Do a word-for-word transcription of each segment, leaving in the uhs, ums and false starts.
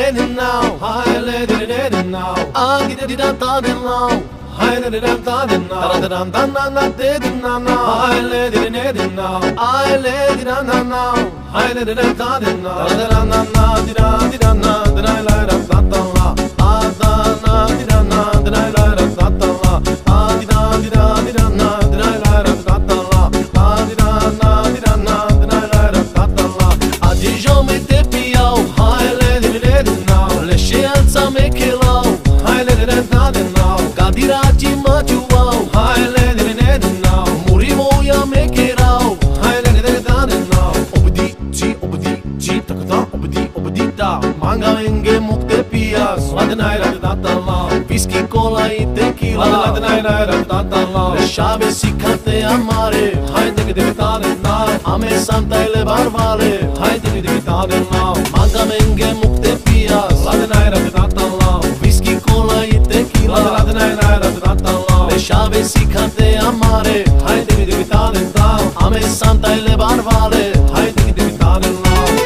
it now. Hi, let it now. I get it out of now. Hi, let it out of now. Da da da da da da da da. Hi, let it now. I let it out now. Hi, let it out of now. Da da da da da da da da. Da da la da da da la. Ah da na da da na da da la da da da la. Ah di da di da di da na da da la da da da la. Ah di da na di da na da da la da da da la. Ah di jamais te piau. Hi, let it now. Le scienza me che lau. Hi, let it out now. Gadiraci mă ciuau. Hi, let it now. Murivo ya me che rau. Hi, let it out now. Obdi ci obdi ci takda obdi obdi da. Manga enge mukte pias. Ladnai da da da la. Whisky cola e tequila. Ladnai da da da la. Le chave si cante amare. Hi, de de da na. Ame santa le barvale. Hi, de de da na. Manga enge mukte pias. Ladnai da da da la. Whisky cola e tequila. Ladnai da da da la. Le chave si cante amare. Hi, de de da na. Ame santa le barvale. Hi, de de da na.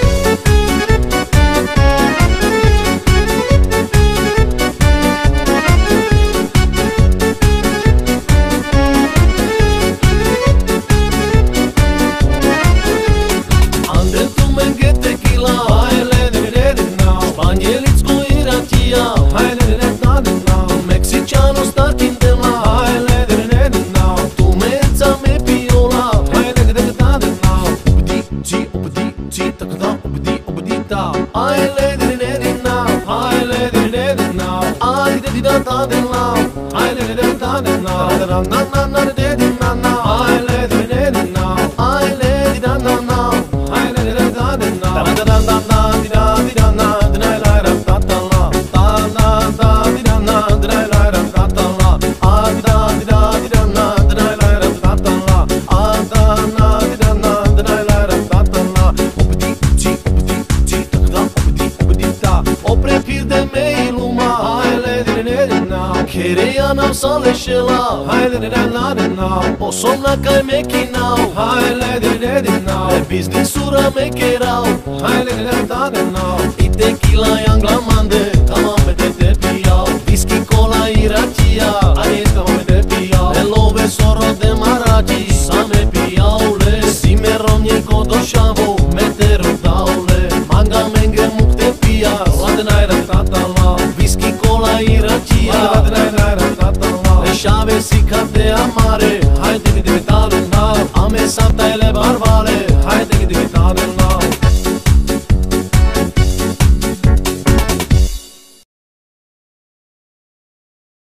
I let it now. I let it now. I did it out now. I let it out now. Na na na na na na. I let it now. I let it out now. I let it out now. Da da da da da da da da. Da la la da da la. Da da da da da da la la da da la. Ah da da da da da la la da da la. Ah da na da na da la la da da la. Obdi ci obdi ci da obdi obdi da. Opre pirde me iluma. Hai let it now. Kereya nam sale shela. Hai let it now. O somna kai me ki now. Hai let it now. E business sura me ke rau. Hai let it now. I tequila yang glamande. Tamam me te te piau. Whisky cola i racia. Ai tamam me te piau. E love soro de maraci. Sa me piau le. Si me romnie kodosh.